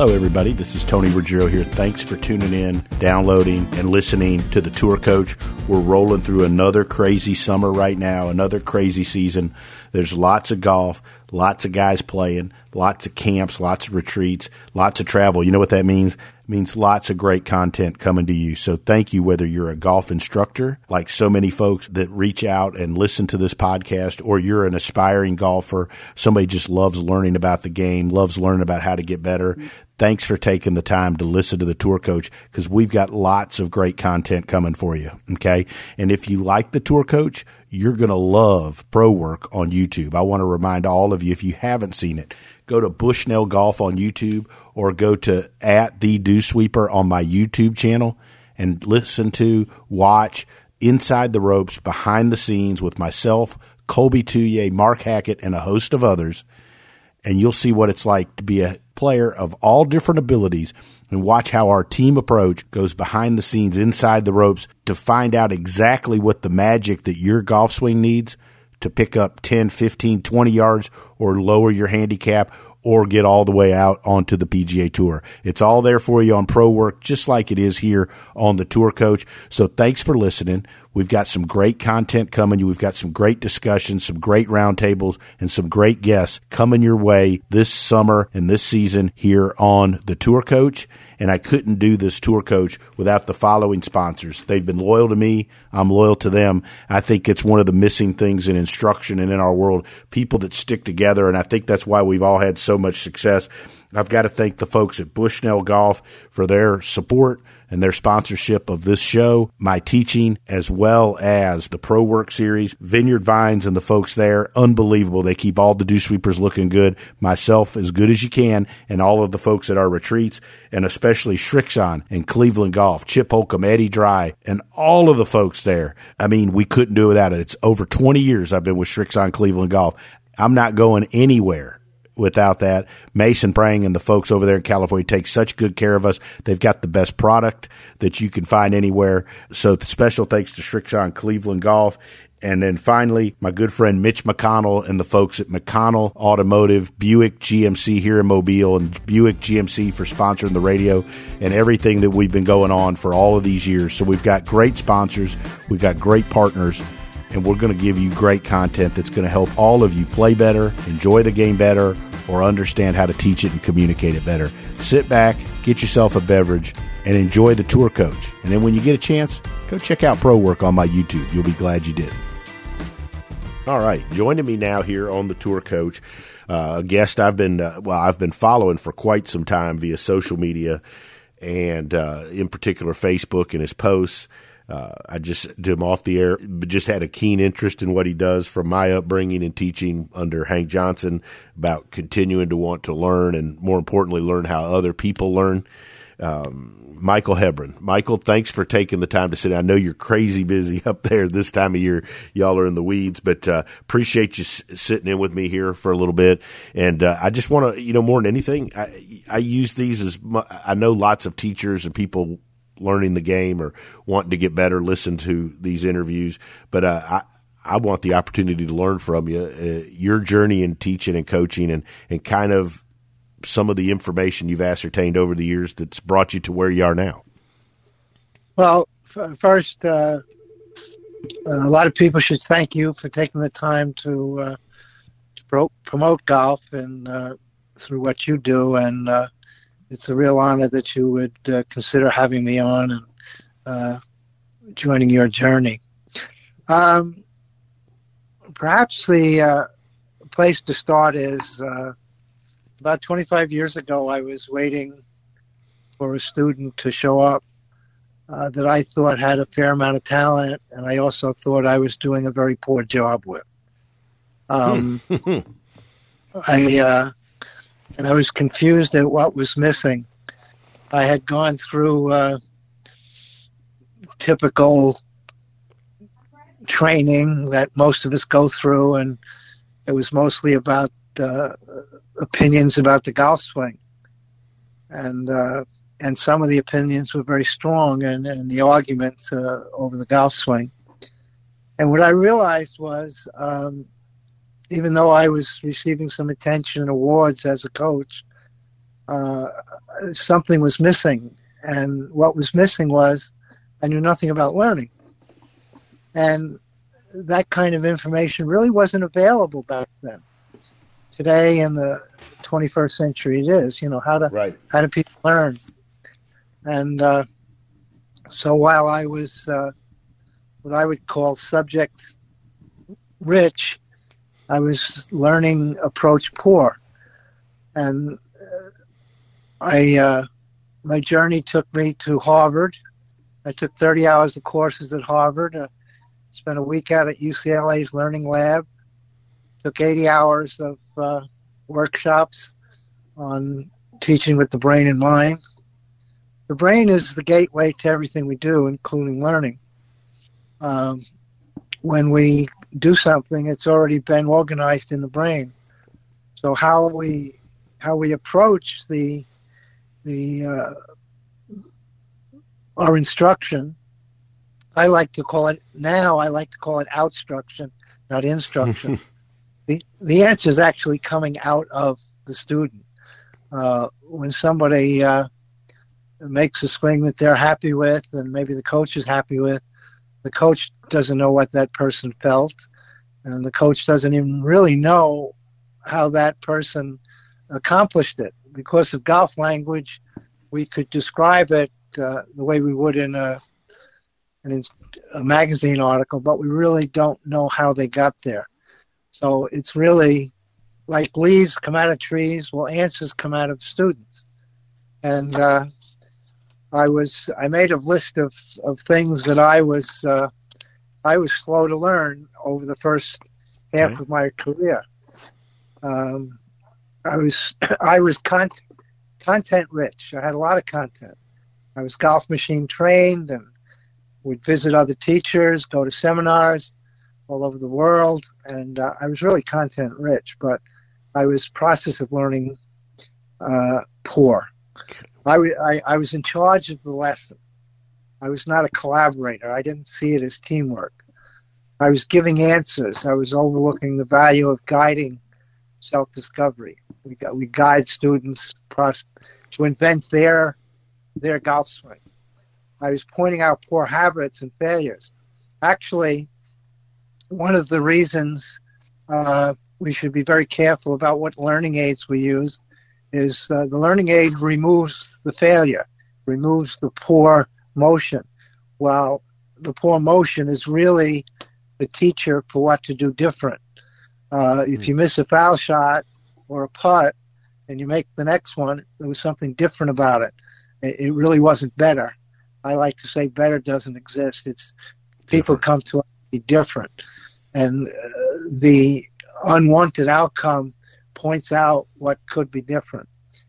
Hello, everybody. This is Tony Ruggiero here. Thanks for tuning in, downloading, and listening to The Tour Coach. We're rolling through another crazy summer right now, another crazy season. There's lots of golf, lots of guys playing, lots of camps, lots of retreats, lots of travel. You know what that means? It means lots of great content coming to you. So thank you, whether you're a golf instructor, like so many folks that reach out and listen to this podcast, or you're an aspiring golfer, somebody just loves learning about the game, loves learning about how to get better. Thanks for taking the time to listen to The Tour Coach, because we've got lots of great content coming for you, okay? And if you like The Tour Coach, you're going to love Pro Work on YouTube. I want to remind all of you, if you haven't seen it, go to Bushnell Golf on YouTube or go to @TheDewSweeper on my YouTube channel and listen to, watch Inside the Ropes, behind the scenes with myself, Colby Touye, Mark Hackett, and a host of others. And you'll see what it's like to be a player of all different abilities, and watch how our team approach goes behind the scenes, inside the ropes, to find out exactly what the magic that your golf swing needs to pick up 10, 15, 20 yards or lower your handicap or get all the way out onto the PGA Tour. It's all there for you on Pro Work, just like it is here on The Tour Coach. So thanks for listening. We've got some great content coming. We've got some great discussions, some great roundtables, and some great guests coming your way this summer and this season here on The Tour Coach. And I couldn't do this Tour Coach without the following sponsors. They've been loyal to me. I'm loyal to them. I think it's one of the missing things in instruction and in our world, people that stick together, and I think that's why we've all had so much success. I've got to thank the folks at Bushnell Golf for their support and their sponsorship of this show, my teaching, as well as the Pro Work series. Vineyard Vines and the folks there, unbelievable. They keep all the dew sweepers looking good, myself as good as you can, and all of the folks at our retreats, and especially Srixon and Cleveland Golf, Chip Holcomb, Eddie Dry, and all of the folks there. I mean, we couldn't do it without it. It's over 20 years I've been with Srixon Cleveland Golf. I'm not going anywhere without that. Mason Prang and the folks over there in California take such good care of us. They've got the best product that you can find anywhere. So special thanks to Srixon Cleveland Golf. And then finally, my good friend Mitch McConnell and the folks at McConnell Automotive, Buick GMC here in Mobile, and Buick GMC for sponsoring the radio and everything that we've been going on for all of these years. So we've got great sponsors. We've got great partners. And we're going to give you great content that's going to help all of you play better, enjoy the game better, or understand how to teach it and communicate it better. Sit back, get yourself a beverage, and enjoy The Tour Coach. And then when you get a chance, go check out Pro Work on my YouTube. You'll be glad you did. All right, joining me now here on The Tour Coach, a guest I've been following for quite some time via social media, and in particular Facebook and his posts. I just did him off the air, but just had a keen interest in what he does from my upbringing and teaching under Hank Johnson, about continuing to want to learn, and more importantly, learn how other people learn. Michael Hebron. Michael, thanks for taking the time to sit down. I know you're crazy busy up there this time of year. Y'all are in the weeds, but appreciate you sitting in with me here for a little bit. And I just want to, more than anything, I use these as I know lots of teachers and people learning the game or wanting to get better listen to these interviews, but I want the opportunity to learn from you, your journey in teaching and coaching, and kind of some of the information you've ascertained over the years that's brought you to where you are now. Well, first, a lot of people should thank you for taking the time to promote golf and through what you do, and it's a real honor that you would consider having me on and joining your journey. Perhaps the place to start is about 25 years ago, I was waiting for a student to show up that I thought had a fair amount of talent, and I also thought I was doing a very poor job with. And I was confused at what was missing. I had gone through typical training that most of us go through, and it was mostly about opinions about the golf swing. And some of the opinions were very strong and the arguments over the golf swing. And what I realized was, even though I was receiving some attention and awards as a coach, something was missing. And what was missing was I knew nothing about learning. And that kind of information really wasn't available back then. Today in the 21st century it is. How do people learn? And so while I was what I would call subject rich, I was learning approach poor. And my journey took me to Harvard. I took 30 hours of courses at Harvard, spent a week out at UCLA's Learning Lab, took 80 hours of workshops on teaching with the brain in mind. The brain is the gateway to everything we do, including learning. When we do something, it's already been organized in the brain. So how we approach our instruction, I like to call it outstruction, not instruction. The answer is actually coming out of the student. When somebody makes a swing that they're happy with, and maybe the coach is happy with, the coach doesn't know what that person felt, and the coach doesn't even really know how that person accomplished it. Because of golf language, we could describe it the way we would in a magazine article, but we really don't know how they got there. So it's really like leaves come out of trees, well, answers come out of students. And I made a list of things that I was slow to learn over the first half of my career. I was content rich. I had a lot of content. I was golf machine trained and would visit other teachers, go to seminars all over the world, and I was really content rich, but I was process of learning poor. I was in charge of the lesson. I was not a collaborator. I didn't see it as teamwork. I was giving answers. I was overlooking the value of guiding self-discovery. We guide students to invent their golf swing. I was pointing out poor habits and failures. Actually, one of the reasons we should be very careful about what learning aids we use is the learning aid removes the failure, removes the poor motion, while the poor motion is really the teacher for what to do different. If you miss a foul shot or a putt and you make the next one, there was something different about it. It really wasn't better. I like to say better doesn't exist. It's people come to be different. And the unwanted outcome points out what could be different.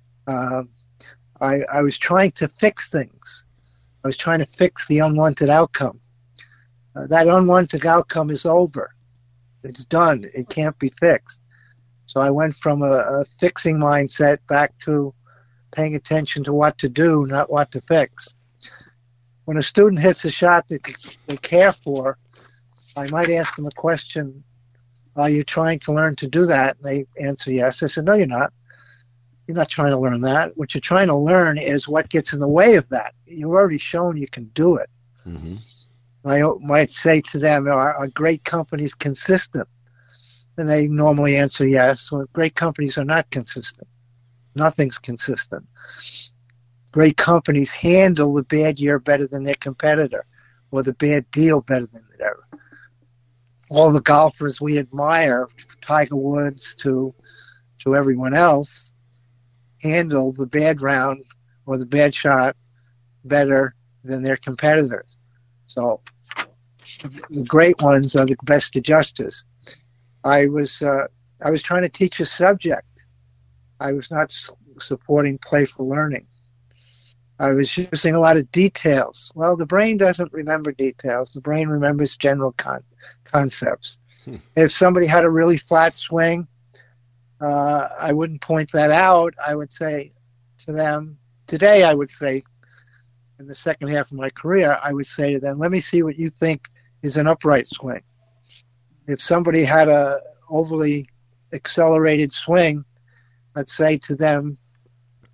I was trying to fix things. I was trying to fix the unwanted outcome. That unwanted outcome is over. It's done. It can't be fixed. So I went from a fixing mindset back to paying attention to what to do, not what to fix. When a student hits a shot that they care for, I might ask them a question, are you trying to learn to do that? And they answer yes. I said, no, you're not. You're not trying to learn that. What you're trying to learn is what gets in the way of that. You've already shown you can do it. Mm-hmm. I might say to them, are great companies consistent? And they normally answer yes. Well, great companies are not consistent. Nothing's consistent. Great companies handle the bad year better than their competitor, or the bad deal better than their. All the golfers we admire, Tiger Woods to everyone else, handle the bad round or the bad shot better than their competitors. So the great ones are the best adjusters. I was trying to teach a subject. I was not supporting playful learning. I was using a lot of details. Well, the brain doesn't remember details. The brain remembers general concepts. If somebody had a really flat swing, I wouldn't point that out. I would say to them, today I would say, in the second half of my career, I would say to them, let me see what you think is an upright swing. If somebody had a overly accelerated swing, I'd say to them,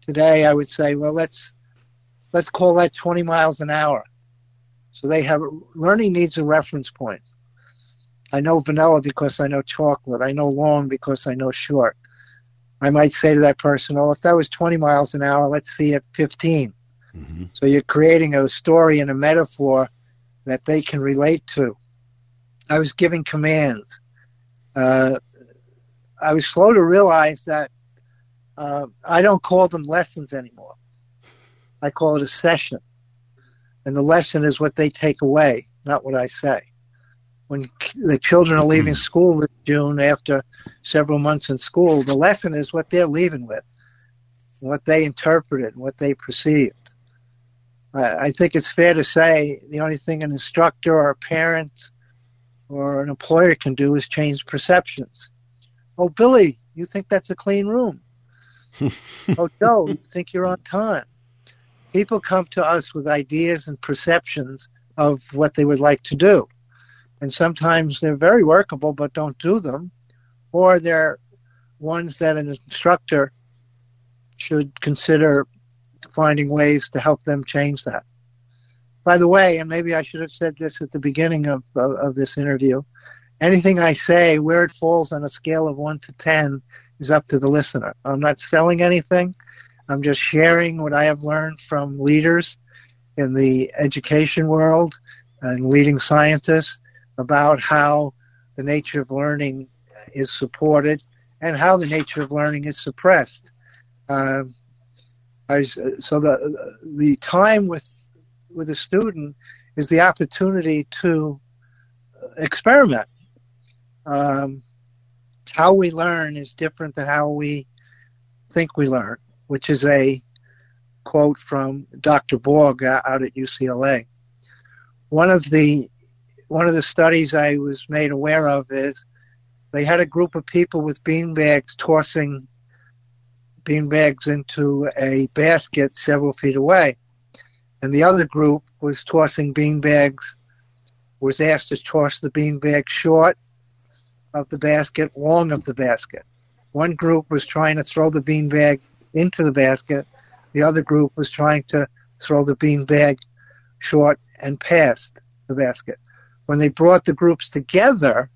today, I would say, well, let's call that 20 miles an hour. So learning needs a reference point. I know vanilla because I know chocolate. I know long because I know short. I might say to that person, oh, if that was 20 miles an hour, let's see at 15. Mm-hmm. So you're creating a story and a metaphor that they can relate to. I was giving commands. I was slow to realize that I don't call them lessons anymore. I call it a session. And the lesson is what they take away, not what I say. When the children are leaving school this June after several months in school, the lesson is what they're leaving with, what they interpreted, what they perceived. I think it's fair to say the only thing an instructor or a parent or an employer can do is change perceptions. Oh, Billy, you think that's a clean room? Oh, Joe, you think you're on time? People come to us with ideas and perceptions of what they would like to do. And sometimes they're very workable but don't do them, or they're ones that an instructor should consider finding ways to help them change that. By the way, and maybe I should have said this at the beginning of this interview, anything I say, where it falls on a scale of 1 to 10 is up to the listener. I'm not selling anything. I'm just sharing what I have learned from leaders in the education world and leading scientists about how the nature of learning is supported and how the nature of learning is suppressed. So the time with a student is the opportunity to experiment. How we learn is different than how we think we learn, which is a quote from Dr. Borg out at UCLA. One of the studies I was made aware of is they had a group of people with beanbags tossing beanbags into a basket several feet away. And the other group was tossing beanbags, was asked to toss the beanbag short of the basket, long of the basket. One group was trying to throw the beanbag into the basket. The other group was trying to throw the beanbag short and past the basket. When they brought the groups together,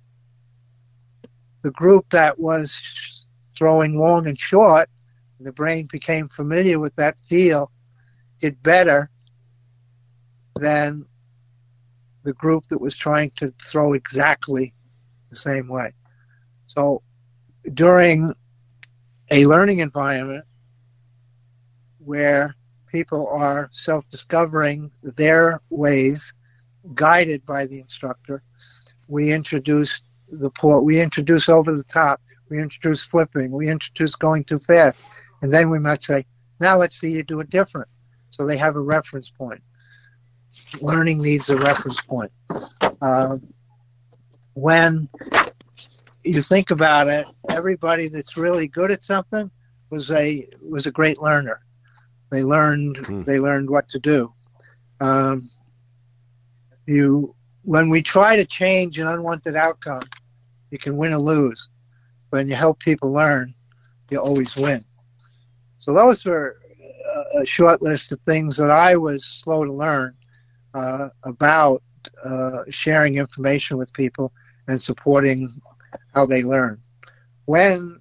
the group that was throwing long and short, the brain became familiar with that feel, did better than the group that was trying to throw exactly the same way. So during a learning environment where people are self-discovering their ways, guided by the instructor, we introduce over the top, we introduce flipping, we introduce going too fast, and then we might say, now let's see you do it different. So they have a reference point. Learning needs a reference point. When you think about it, everybody that's really good at something was a great learner. They learned what to do. When we try to change an unwanted outcome, you can win or lose. When you help people learn, you always win. So those were a short list of things that I was slow to learn about sharing information with people and supporting how they learn. When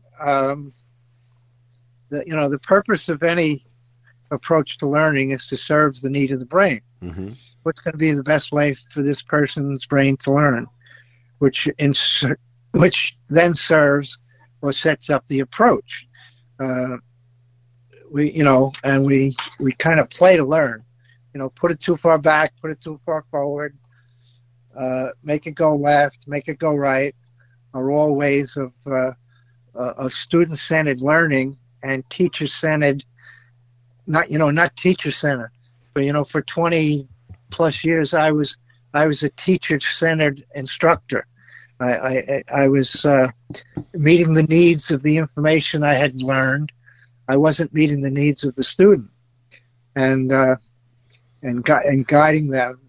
the purpose of any approach to learning is to serve the need of the brain. Mm-hmm. What's going to be the best way for this person's brain to learn, which then serves or sets up the approach. We kind of play to learn. Put it too far back, put it too far forward, make it go left, make it go right, are all ways of student-centered learning and teacher-centered. Not teacher-centered, but for 20 plus years I was a teacher-centered instructor. I was meeting the needs of the information I had learned. I wasn't meeting the needs of the student, and guiding them.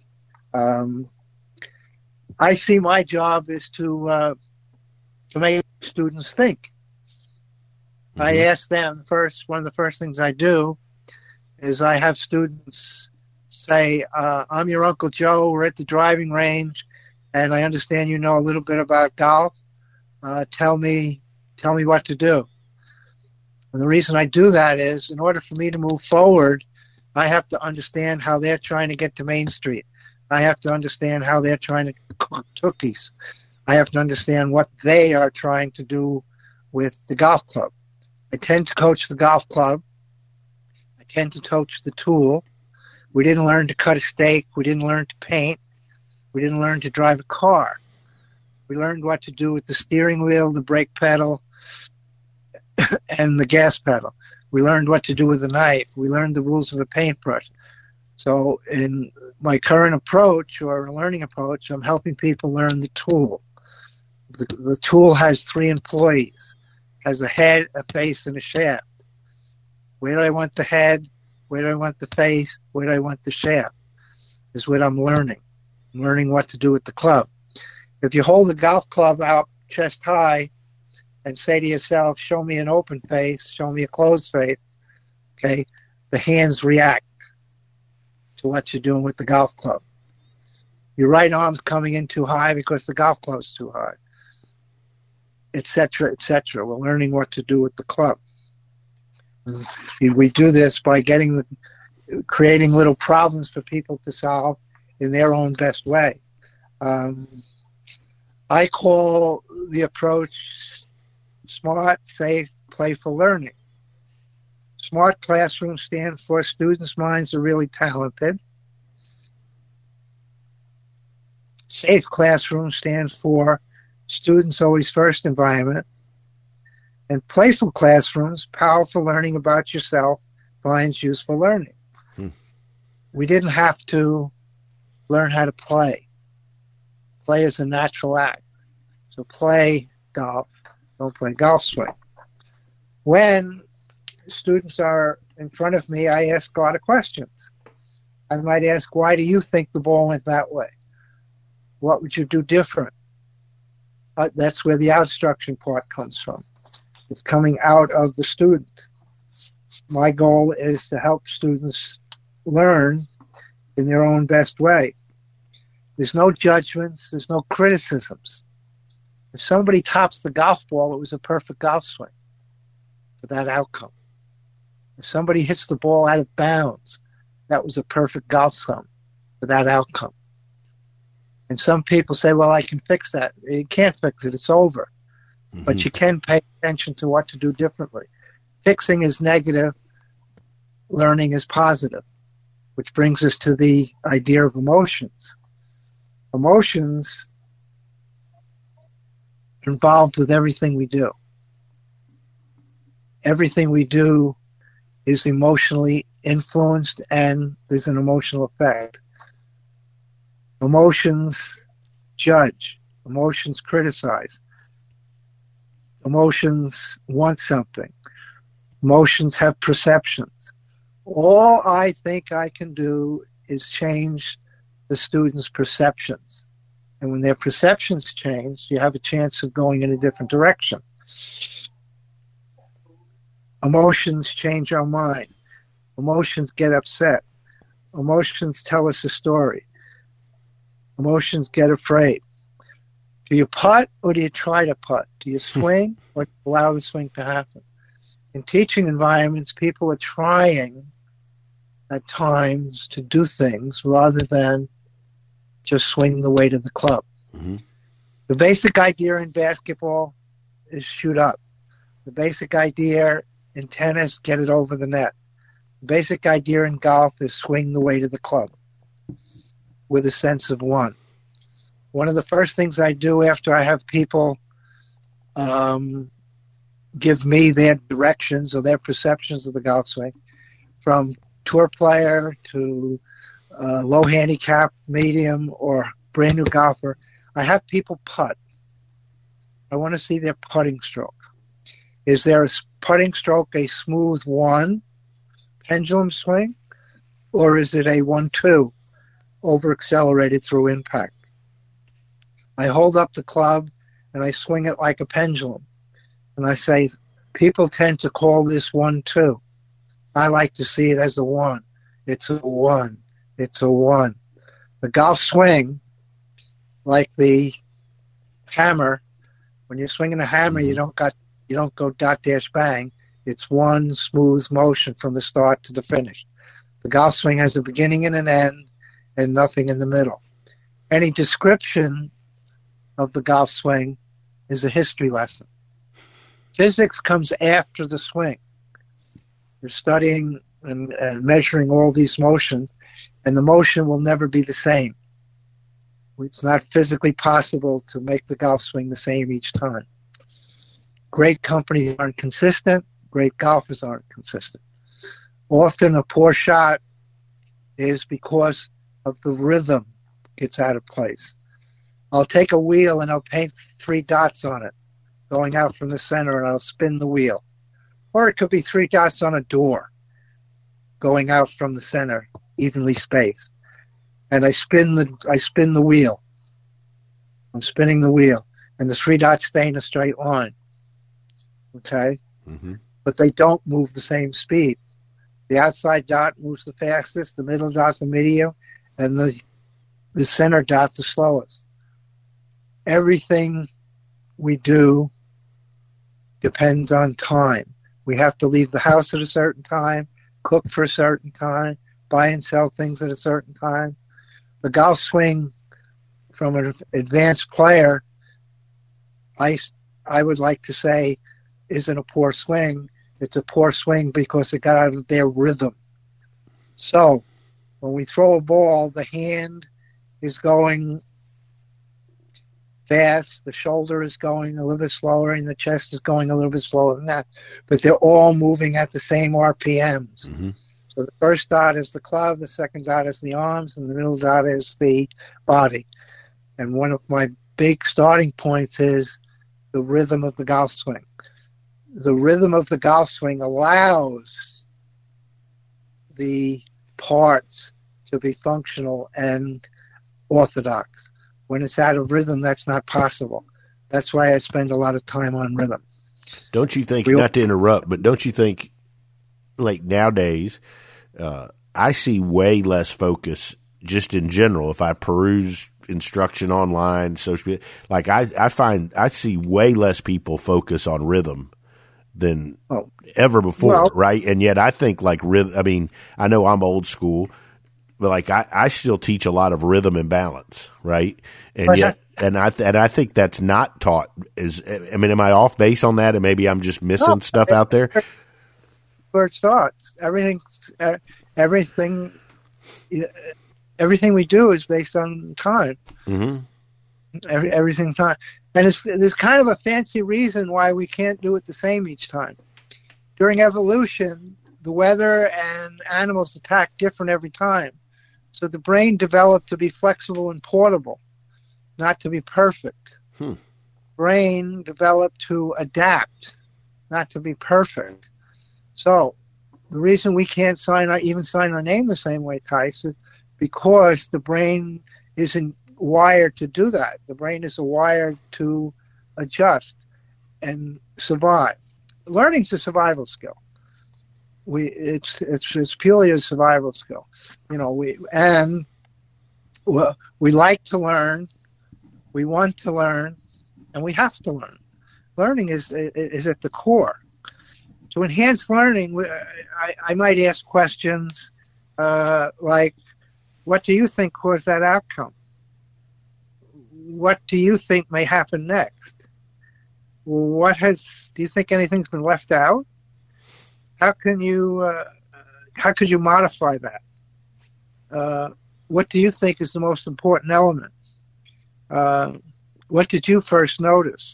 I see my job is to make students think. I ask them first, one of the first things I do is I have students say, I'm your Uncle Joe, we're at the driving range, and I understand you know a little bit about golf. Tell me what to do. And the reason I do that is in order for me to move forward, I have to understand how they're trying to get to Main Street. I have to understand how they're trying to cook cookies. I have to understand what they are trying to do with the golf club. I tend to coach the golf club. I tend to coach the tool. We didn't learn to cut a steak. We didn't learn to paint. We didn't learn to drive a car. We learned what to do with the steering wheel, the brake pedal, and the gas pedal. We learned what to do with the knife. We learned the rules of a paintbrush. So in my current approach or learning approach, I'm helping people learn the tool. The tool has 3 employees, has a head, a face, and a shaft. Where do I want the head? Where do I want the face? Where do I want the shaft? Is what I'm learning. I'm learning what to do with the club. If you hold the golf club out chest high and say to yourself, show me an open face, show me a closed face, okay, the hands react to what you're doing with the golf club. Your right arm's coming in too high because the golf club's too high, etc., etc. We're learning what to do with the club. We do this by creating little problems for people to solve in their own best way. I call the approach smart, safe, playful learning. Smart classrooms stand for students' minds are really talented. Safe classrooms stands for students always first environment. And playful classrooms, powerful learning about yourself, finds useful learning. We didn't have to learn how to play. Play is a natural act. So play golf, don't play golf swing. When students are in front of me, I ask a lot of questions. I might ask, why do you think the ball went that way? What would you do different? That's where the outstruction part comes from. It's coming out of the student. My goal is to help students learn in their own best way. There's no judgments. There's no criticisms. If somebody tops the golf ball, it was a perfect golf swing for that outcome. If somebody hits the ball out of bounds, that was a perfect golf swing for that outcome. And some people say, well, I can fix that. You can't fix it. It's over. Mm-hmm. But you can pay attention to what to do differently. Fixing is negative. Learning is positive, which brings us to the idea of emotions. Emotions are involved with everything we do. Everything we do is emotionally influenced, and there's an emotional effect. Emotions judge. Emotions criticize. Emotions want something. Emotions have perceptions. All I think I can do is change the students' perceptions. And when their perceptions change, you have a chance of going in a different direction. Emotions change our mind. Emotions get upset. Emotions tell us a story. Emotions get afraid. Do you putt or do you try to putt? Do you swing or allow the swing to happen? In teaching environments, people are trying at times to do things rather than just swing the weight of the club. Mm-hmm. The basic idea in basketball is shoot up. The basic idea in tennis, get it over the net. The basic idea in golf is swing the weight of the club with a sense of one. One of the first things I do after I have people give me their directions or their perceptions of the golf swing, from tour player to low handicap, medium, or brand new golfer, I have people putt. I want to see their putting stroke. Is their putting stroke a smooth 1 pendulum swing, or is it a 1-2 over accelerated through impact? I hold up the club and I swing it like a pendulum. And I say, People tend to call this 1-2. I like to see it as a 1. It's a 1. It's a 1. The golf swing, like the hammer, when you're swinging a hammer, you don't go dot dash bang. It's one smooth motion from the start to the finish. The golf swing has a beginning and an end, and nothing in the middle. Any description of the golf swing is a history lesson. Physics comes after the swing. You're studying and measuring all these motions, and the motion will never be the same. It's not physically possible to make the golf swing the same each time. Great companies aren't consistent. Great golfers aren't consistent. Often a poor shot is because of the rhythm gets out of place. I'll take a wheel and I'll paint 3 dots on it, going out from the center, and I'll spin the wheel. Or it could be 3 dots on a door, going out from the center, evenly spaced. And I spin the wheel. I'm spinning the wheel, and the 3 dots stay in a straight line. Okay? Mm-hmm. But they don't move the same speed. The outside dot moves the fastest, the middle dot the medium, and the center dot the slowest. Everything we do depends on time. We have to leave the house at a certain time, cook for a certain time, buy and sell things at a certain time. The golf swing from an advanced player, I would like to say, isn't a poor swing. It's a poor swing because it got out of their rhythm. So when we throw a ball, the hand is going fast, the shoulder is going a little bit slower, and the chest is going a little bit slower than that. But they're all moving at the same RPMs. Mm-hmm. So the first dot is the club, the second dot is the arms, and the middle dot is the body. And one of my big starting points is the rhythm of the golf swing. The rhythm of the golf swing allows the parts to be functional and orthodox. When it's out of rhythm, that's not possible. That's why I spend a lot of time on rhythm. Don't you think, not to interrupt, but don't you think, like nowadays, I see way less focus just in general. If I peruse instruction online, social media, like I find I see way less people focus on rhythm than ever before, right? And yet I think like rhythm, I mean, I know I'm old school, but like I still teach a lot of rhythm and balance, right? And yet, and I think that's not taught. I mean, am I off base on that? And maybe I'm just missing stuff out there. Where it starts, everything we do is based on time. Mm-hmm. Everything time, and there's kind of a fancy reason why we can't do it the same each time. During evolution, the weather and animals attack different every time. So the brain developed to be flexible and portable, not to be perfect. Brain developed to adapt, not to be perfect. So the reason we can't even sign our name the same way, Tice, is because the brain isn't wired to do that. The brain is wired to adjust and survive. Learning's a survival skill. It's purely a survival skill. You know, we like to learn, we want to learn, and we have to learn. Learning is at the core. To enhance learning, I might ask questions like, what do you think caused that outcome? What do you think may happen next? Do you think anything's been left out? How could you modify that? What do you think is the most important element? What did you first notice?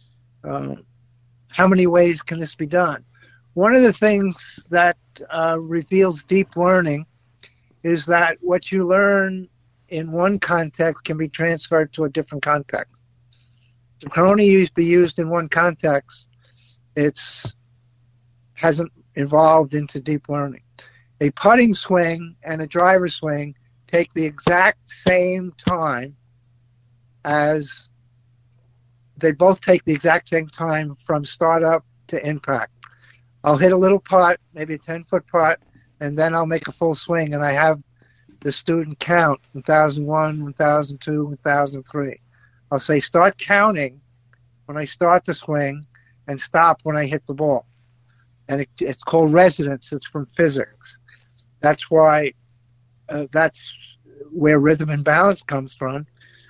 How many ways can this be done? One of the things that reveals deep learning is that what you learn in one context can be transferred to a different context. It can only be used in one context. It hasn't evolved into deep learning. A putting swing and a driver swing take the exact same time they both take the exact same time from start up to impact. I'll hit a little putt, maybe a 10-foot putt, and then I'll make a full swing, and I have the student count 1001, 1002, 1003. I'll say start counting when I start the swing and stop when I hit the ball. And it's called resonance. It's from physics. That's why that's where rhythm and balance comes from,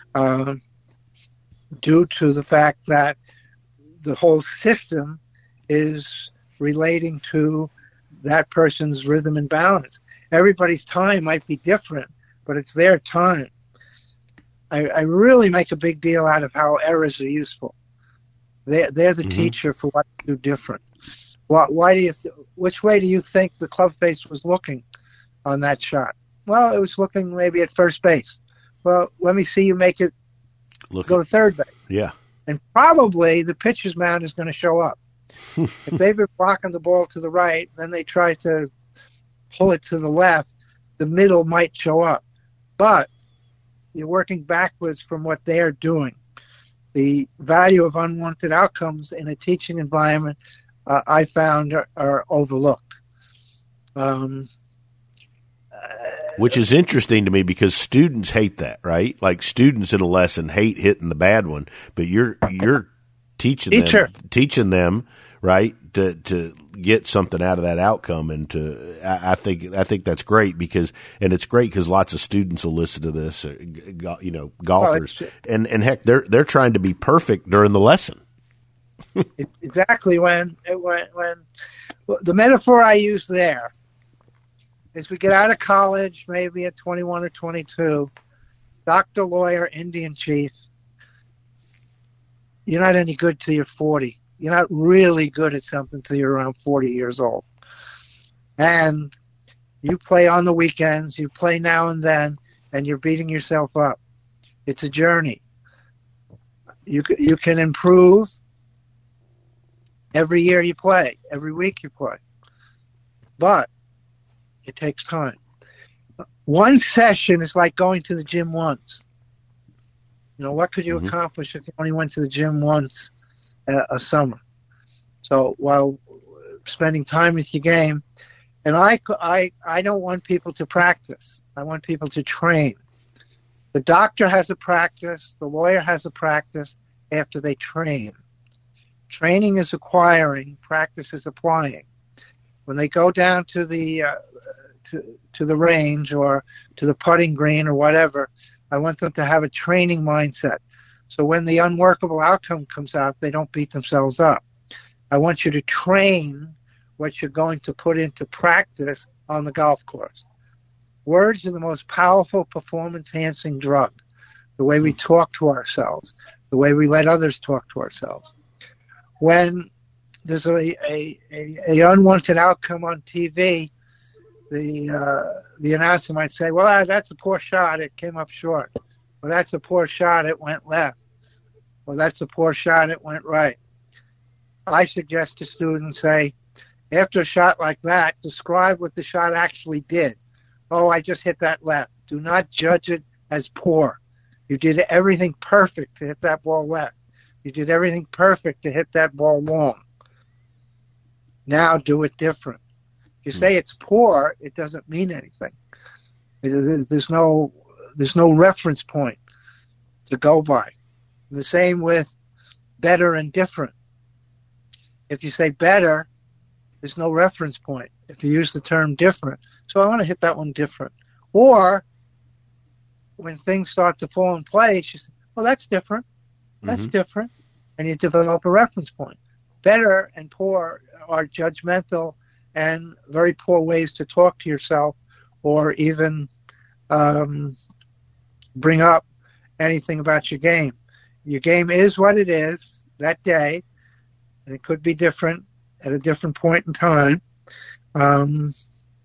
due to the fact that the whole system is relating to that person's rhythm and balance. Everybody's time might be different, but it's their time. I really make a big deal out of how errors are useful. They're the teacher for what to do different. Why do you? Which way do you think the club face was looking on that shot? Well, it was looking maybe at first base. Well, let me see you make it go to third base. Yeah. And probably the pitcher's mound is going to show up. If they've been blocking the ball to the right, then they try to pull it to the left, the middle might show up. But you're working backwards from what they're doing. The value of unwanted outcomes in a teaching environment, I found, are overlooked. Which is interesting to me because students hate that, right? Like students in a lesson hate hitting the bad one, but you're teaching them, right, to get something out of that outcome, and I think that's great because it's great because lots of students will listen to this, golfers, and heck, they're trying to be perfect during the lesson. Exactly. When the metaphor I use there is we get out of college, maybe at 21 or 22, doctor, lawyer, Indian chief. You're not any good till you're 40. You're not really good at something till you're around 40 years old. And you play on the weekends, you play now and then, and you're beating yourself up. It's a journey. You can improve every year you play, every week you play. But it takes time. One session is like going to the gym once. What could you accomplish if you only went to the gym once a summer? So while spending time with your game, and I don't want people to practice. I want people to train. The doctor has a practice. The lawyer has a practice after they train. Training is acquiring. Practice is applying. When they go down to the range or to the putting green or whatever, I want them to have a training mindset. So when the unworkable outcome comes out, they don't beat themselves up. I want you to train what you're going to put into practice on the golf course. Words are the most powerful performance-enhancing drug. The way we talk to ourselves, the way we let others talk to ourselves. When there's a unwanted outcome on TV, the announcer might say, well, that's a poor shot. It came up short. Well, that's a poor shot. It went left. Well, that's a poor shot. It went right. I suggest to students say, after a shot like that, describe what the shot actually did. Oh, I just hit that left. Do not judge it as poor. You did everything perfect to hit that ball left. You did everything perfect to hit that ball long. Now do it different. If you say it's poor, it doesn't mean anything. There's no reference point to go by. The same with better and different. If you say better, there's no reference point. If you use the term different, so I want to hit that one different. Or when things start to fall in place, you say, well, that's different. That's different. And you develop a reference point. Better and poor are judgmental and very poor ways to talk to yourself or even bring up anything about your game. Your game is what it is that day, and it could be different at a different point in time. And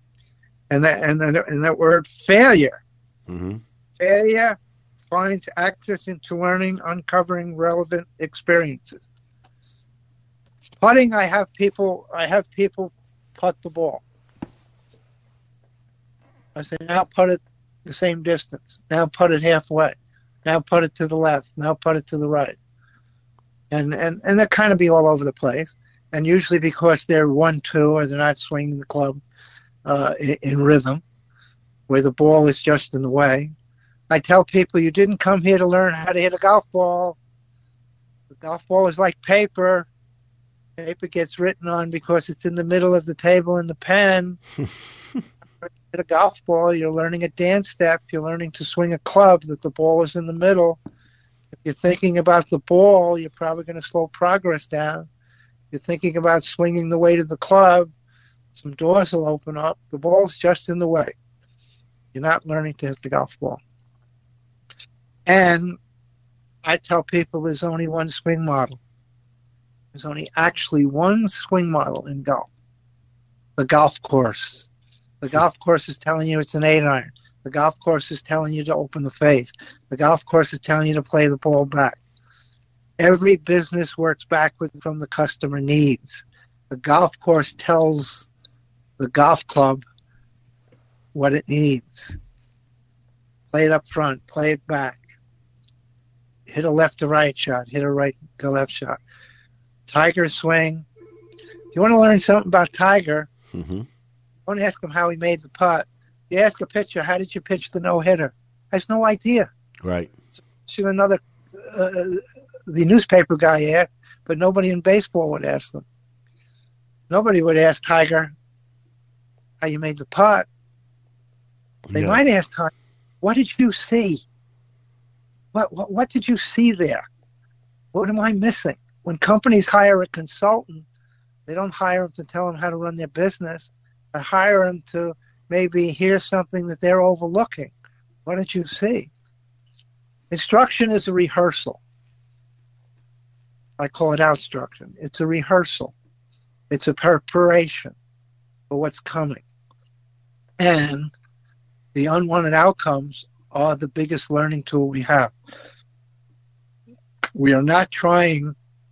that word failure. Failure finds access into learning, uncovering relevant experiences. Putting, I have people putt the ball. I say, now putt it the same distance. Now putt it halfway. Now putt it to the left. Now putt it to the right. And that kind of be all over the place. and usually because they're 1-2 or they're not swinging the club in rhythm, where the ball is just in the way. I tell people, you didn't come here to learn how to hit a golf ball. The golf ball is like paper. Paper gets written on because it's in the middle of the table in the pen. Hit a golf ball, you're learning a dance step. You're learning to swing a club that the ball is in the middle. If you're thinking about the ball, you're probably going to slow progress down. You're thinking about swinging the weight of the club, some doors will open up. The ball's just in the way. You're not learning to hit the golf ball. And I tell people there's only one swing model. There's only actually one swing model in golf. The golf course. The golf course is telling you it's an 8-iron. The golf course is telling you to open the face. The golf course is telling you to play the ball back. Every business works backwards from the customer needs. The golf course tells the golf club what it needs. Play it up front, play it back. Hit a left to right shot, hit a right to left shot. Tiger swing. If you want to learn something about Tiger, don't ask him how he made the putt. You ask a pitcher, how did you pitch the no-hitter? Has no idea. Right. Should another, the newspaper guy asked, but nobody in baseball would ask them. Nobody would ask Tiger how you made the putt. They might ask Tiger, what did you see? What did you see there? What am I missing? When companies hire a consultant, they don't hire them to tell them how to run their business. They hire them to maybe hear something that they're overlooking. What did you see? Instruction is a rehearsal. I call it outstruction. It's a rehearsal. It's a preparation for what's coming. And the unwanted outcomes are the biggest learning tool we have. We are not trying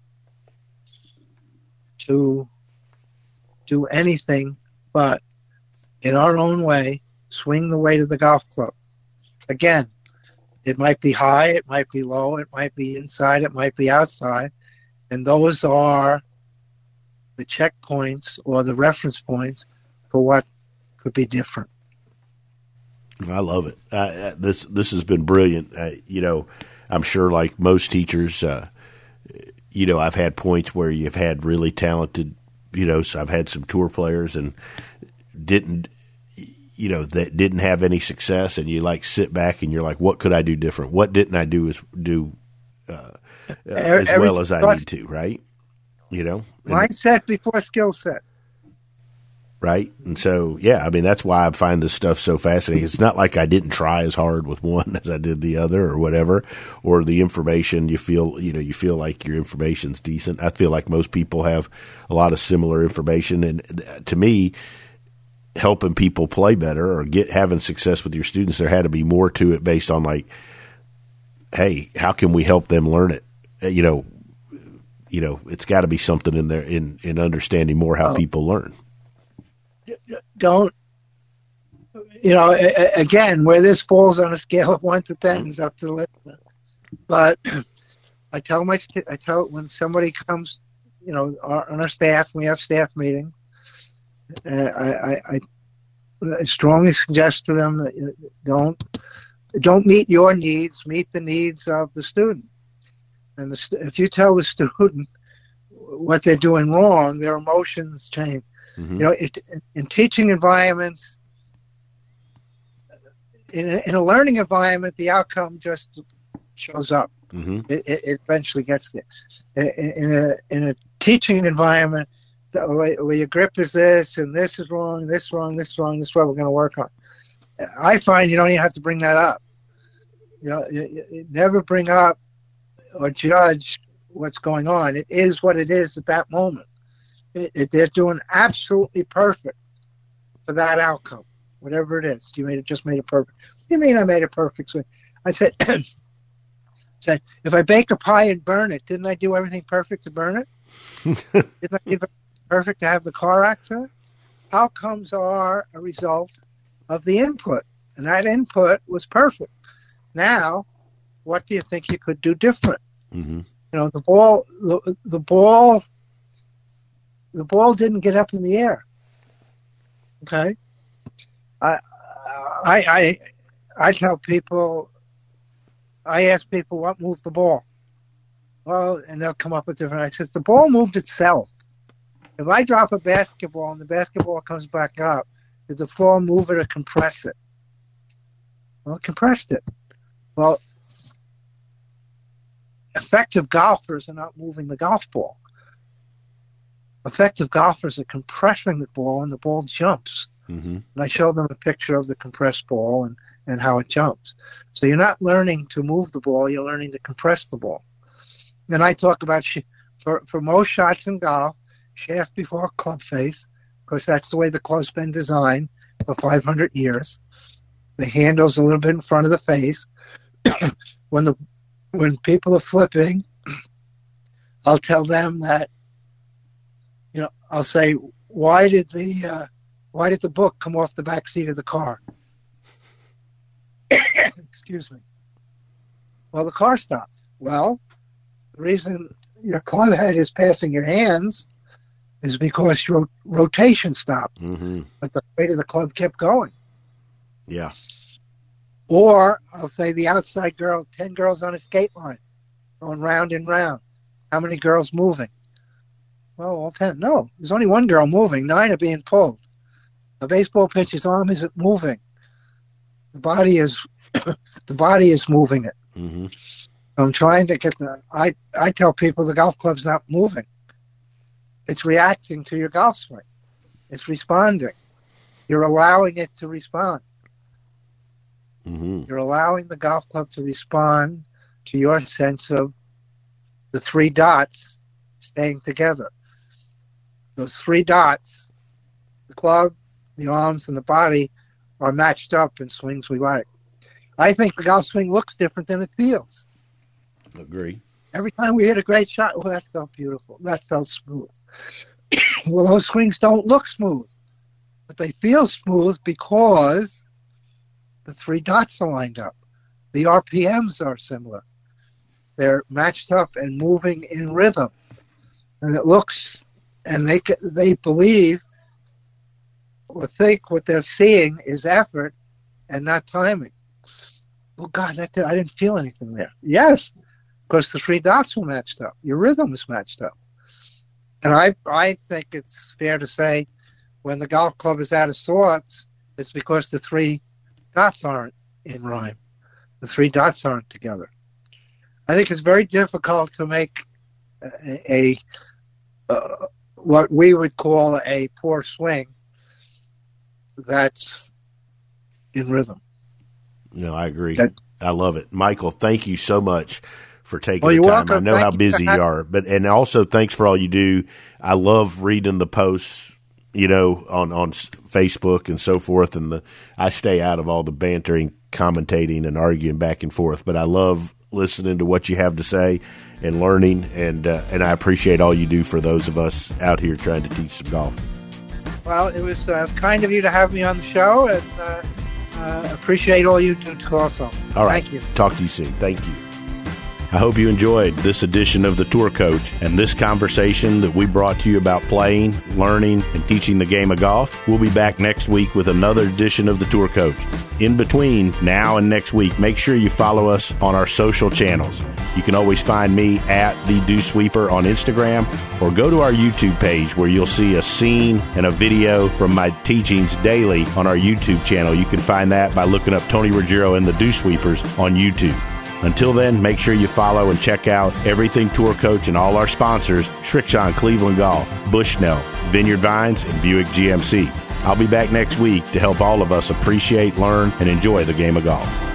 to do anything but, in our own way, swing the weight of the golf club. Again, it might be high, it might be low, it might be inside, it might be outside, and those are the checkpoints or the reference points for what could be different. I love it. This has been brilliant. I'm sure, like most teachers, I've had points where you've had really talented, so I've had some tour players and that didn't have any success, and you like sit back and you're like, what could I do different? What didn't I do as well as I need to, right? Mindset before skill set. Right. And so, that's why I find this stuff so fascinating. It's not like I didn't try as hard with one as I did the other or whatever, or the information you feel like your information's decent. I feel like most people have a lot of similar information. And to me, helping people play better or having success with your students, there had to be more to it based on like, hey, how can we help them learn it? It's got to be something in there in understanding more how people learn. Don't, again, where this falls on a scale of 1 to 10 is up to the listener. But I tell when somebody comes, on our staff, we have staff meetings. I strongly suggest to them that don't meet your needs, meet the needs of the student. And if you tell the student what they're doing wrong, their emotions change. Mm-hmm. In teaching environments, in a learning environment, the outcome just shows up. Mm-hmm. It eventually gets there. In a teaching environment, where your grip is this, and this is wrong, this wrong, this wrong, this is what we're going to work on. I find you don't even have to bring that up. You never bring up or judge what's going on. It is what it is at that moment. They're doing absolutely perfect for that outcome, whatever it is. Just made it perfect. What do you mean I made it perfect? So I said, if I bake a pie and burn it, didn't I do everything perfect to burn it? Didn't I do perfect to have the car accident? Outcomes are a result of the input, and that input was perfect. Now, what do you think you could do different? Mm-hmm. The ball the ball didn't get up in the air. Okay? I tell people, I ask people what moved the ball. Well, and they'll come up with different. I said, the ball moved itself. If I drop a basketball and the basketball comes back up, did the floor move it or compress it? Well, it compressed it. Well, effective golfers are not moving the golf ball. Effective golfers are compressing the ball, and the ball jumps. Mm-hmm. And I show them a picture of the compressed ball and how it jumps. So you're not learning to move the ball, you're learning to compress the ball. And I talk about, for most shots in golf, shaft before club face, because that's the way the club's been designed for 500 years. The handle's a little bit in front of the face. When people are flipping, I'll tell them that, I'll say, why did the book come off the back seat of the car? Excuse me. Well, the car stopped. Well, the reason your club head is passing your hands is because your rotation stopped, mm-hmm. but the weight of the club kept going. Yeah. Or I'll say the outside girl, 10 girls on a skate line, going round and round. How many girls moving? Well, all 10. No, there's only one girl moving. 9 are being pulled. A baseball pitcher's arm isn't moving. The body is moving it. Mm-hmm. I'm trying to get I tell people the golf club's not moving. It's reacting to your golf swing. It's responding. You're allowing it to respond. Mm-hmm. You're allowing the golf club to respond to your sense of the 3 dots staying together. Those 3 dots, the club, the arms, and the body, are matched up in swings we like. I think the golf swing looks different than it feels. Agree. Every time we hit a great shot, well, that felt beautiful. That felt smooth. Well, those swings don't look smooth, but they feel smooth because the 3 dots are lined up. The RPMs are similar. They're matched up and moving in rhythm. And it looks, and they believe or think what they're seeing is effort and not timing. Oh, God, I didn't feel anything there. Yes, because the 3 dots were matched up. Your rhythm was matched up. And I think it's fair to say when the golf club is out of sorts, it's because the 3 dots aren't in rhyme. The 3 dots aren't together. I think it's very difficult to make what we would call a poor swing that's in rhythm. No, I agree. I love it. Michael, thank you so much for taking the time. Welcome. I know how busy you are, and also thanks for all you do. I love reading the posts, on Facebook and so forth, and I stay out of all the bantering, commentating, and arguing back and forth, but I love listening to what you have to say and learning, and I appreciate all you do for those of us out here trying to teach some golf. Well, it was kind of you to have me on the show, and appreciate all you do to also. All right. Thank you. Talk to you soon. Thank you. I hope you enjoyed this edition of The Tour Coach and this conversation that we brought to you about playing, learning, and teaching the game of golf. We'll be back next week with another edition of The Tour Coach. In between now and next week, make sure you follow us on our social channels. You can always find me at The Dew Sweeper on Instagram, or go to our YouTube page where you'll see a scene and a video from my teachings daily on our YouTube channel. You can find that by looking up Tony Ruggiero and the Dew Sweepers on YouTube. Until then, make sure you follow and check out Everything Tour Coach and all our sponsors, Srixon Cleveland Golf, Bushnell, Vineyard Vines, and Buick GMC. I'll be back next week to help all of us appreciate, learn, and enjoy the game of golf.